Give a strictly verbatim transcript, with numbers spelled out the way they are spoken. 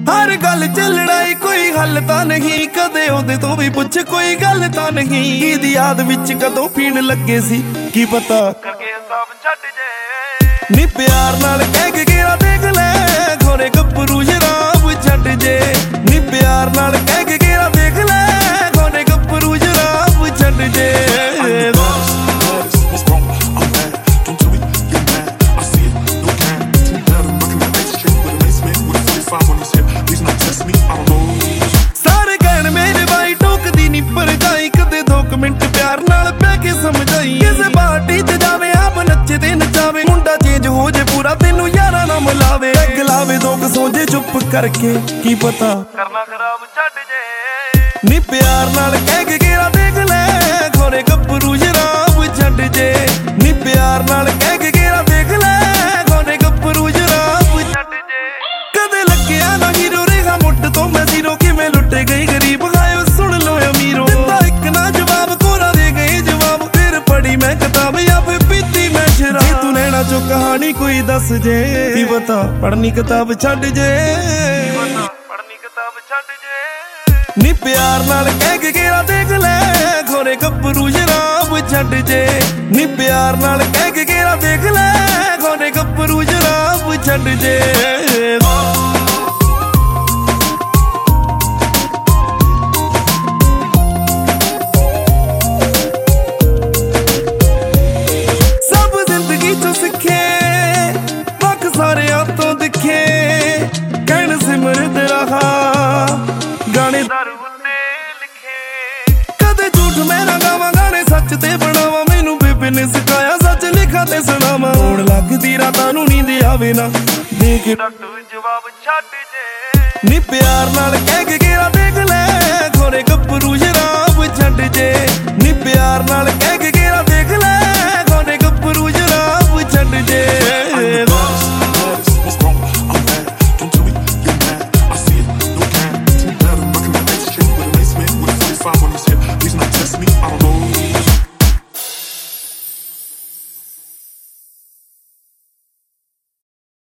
हर गल च लड़ाई कोई हल तां नहीं, कदे ओदे तो भी पुछ कोई गल तां नहीं। ईदी याद विच कदों पीण लगे सी की पता करके सब छड्ड जे। नी प्यार नाल कह के गेरा देख ले खोरे गब्बरू शराब छड्ड जे। नी प्यार नाल कह के गेरा देख ले खोरे गब्बरू शराब छड्ड जे। सारे कहण मेरे भाई टोकदी नी पर जाई, कदे दो मिनट प्यार नाल बह के समझाई। किसे पार्टी ते जावे आप नच्चे ते नचावे, मुंडा चेंज हो जे पूरा तेनू यारा ना मिलावे। पैग लावे दो सो जे चुप करके की पता करना खराब छड्ड जे। नी प्यार नाल कह के गेरा देख ले खोरे गब्बरू शराब छड्ड जे। नी प्यार नाल कह के गेरा देख ले खोरे गब्बरू शराब छड्ड जे। कदे लग्गिया ना हीरो रेहा मुट्ठ तो मैं जीरो, किवें लुटे गई गरीब खायो सुन लो अमीरो। दिता इक ना जवाब कोरा दे गए जवाब, फिर पढ़ी मैं किताब या फिर पीती मैं शराब। तू नैना चो कहानी कोई दस जे की पता पढ़नी किताब छड्ड जे। पढ़नी किताब छड्ड जे। नी प्यार नाल कह के गेरा देख ले खोरे गब्बरू शराब छड्ड जे। नी प्यार नाल कह के गेरा देख ले खोरे गब्बरू शराब छड्ड जे। सारियां तो दिखे कहण सिमरत रहा गाने दारू उत्ते लिखे। कदे झूठ मैं ना गावां गाने सच ते बनावां, मैनू बेबे ने सिखाया सच लिखा ते सुणावां। होण लगदी रातां नूं नींद आवे ना दे के जवाब छड्ड जे। नी प्यार नाल कह के गेरा